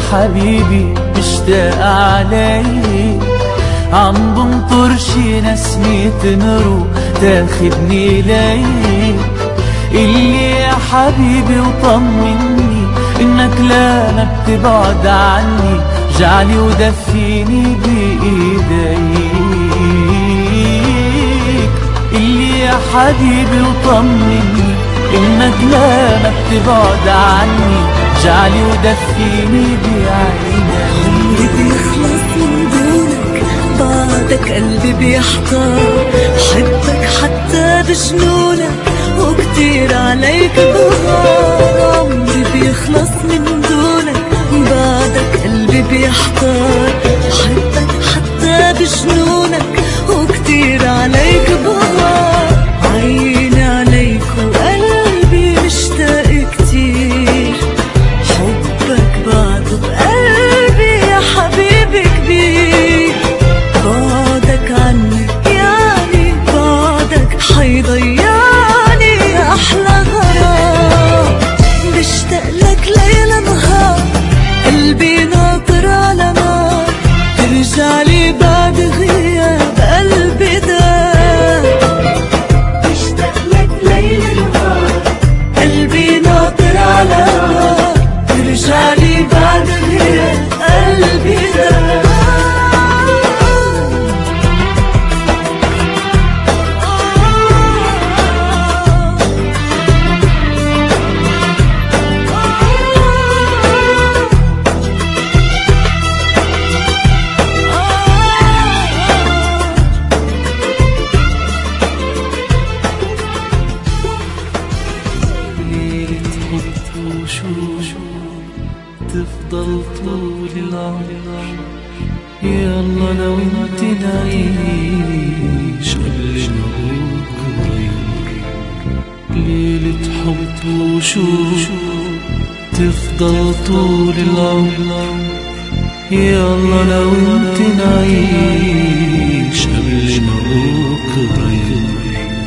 حبيبي مشتاق عليك، عم بنطر شي نسمة نروح تاخدني ليك. قلي يا حبيبي وطمني انك لا ما بتبعد عني، رجعلي ودفيني بايديك. قلي يا حبيبي وطمني انك لا ما بتبعد عني، رجعلي ودفيني بعينيك. عمري بيخلص من دونك، بعدك قلبي بيحتار، بحبك حتى بجنونك وكتير عليك بغار. عمري بيخلص من دونك، بعدك قلبي بيحتار، بحبك حتى بجنونك وكتير عليك بغار. عيني عليك وقلبي مشتاق كتير، حبك بعده بقلبي يا حبيبي كبير. بعدك عني يعني بعدك حيضيعني أحلى غرام. بشتاق لك ليل نهار، قلبي ناطر على نار، ترجعلي بعد غياب قلبي دار. بشتاق لك ليل نهار، قلبي ناطر على نار، ترجعلي بعد غياب قلبي دار. تفضل طول العمر، يلا لو انت نعيش قبل ما بكره يمر. ليلة حب وشوق تفضل طول العمر، يلا لو انت نعيش قبل ما بكره يمر.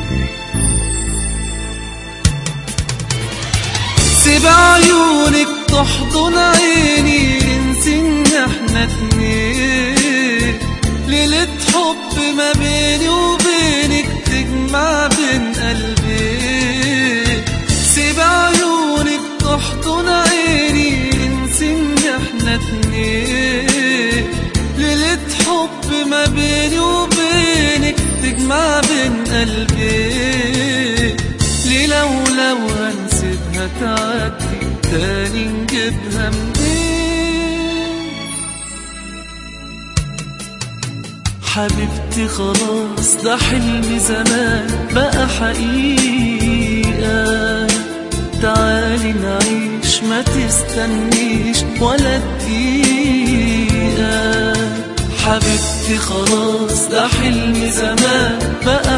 سيب عيونك تحضن عيني، ننسي ان احنا اتنين. ليلة حب ما بيني وبينك تجمع بين قلبي. سيب عيونك تحضن عيني، ننسي ان احنا اتنين. ليلة حب ما بيني وبينك تجمع بين قلبي. ليلة ولو هنسيبها تعدي تاني نجيبها منين؟ حبيبتي خلاص ده حلم زمان بقى حقيقة. تعالي نعيش ما تستنيش ولا دقيقة. حبيبتي خلاص ده حلم زمان بقى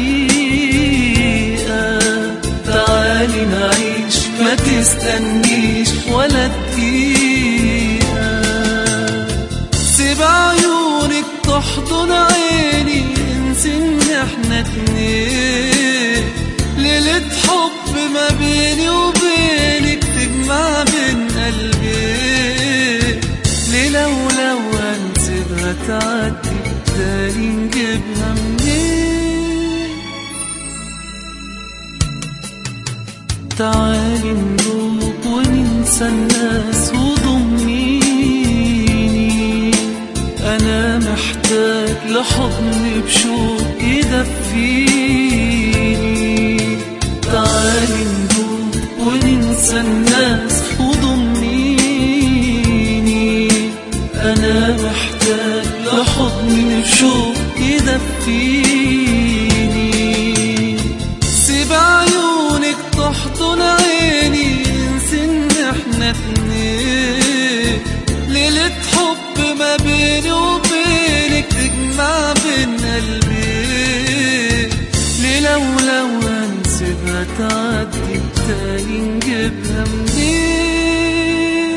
حقيقة. تعالي نعيش ما تستنيش ولا دقيقة. سيب عيونك تحضن عيني، انسي ان احنا اتنين. ليلة حب ما بيني وبينك تجمع بين قلبي. ليلة ولو هنسيبها تعدي تاني نجيبها منين؟ تعالي نروح وننسى الناس وضميني. أنا محتاج لحضن بشوق يدفيني. تعالي نروح وننسى الناس وضميني. أنا محتاج لحضن بشوق يدفيني. سيب عيونك تحضن عيني، انسي ان احنا اتنين. ليلة حب ما بيني وبينك تجمع بين قلبي. ليلة ولو هنسيبها تعدي تاني نجيبها منين؟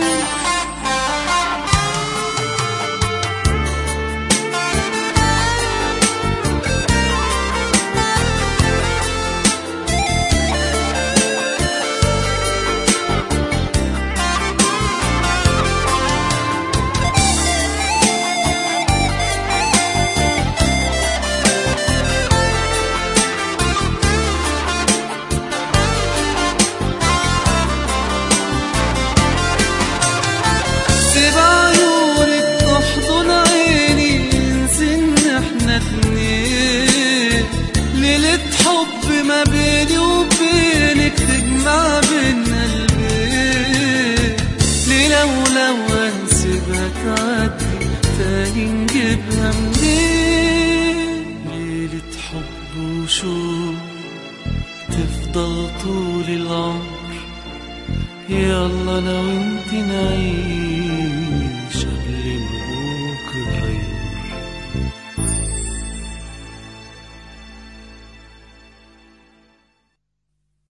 تعدي تاني نجيبها منين؟ ليلة حب وشوق تفضل طول العمر، يلا انا وانت نعيش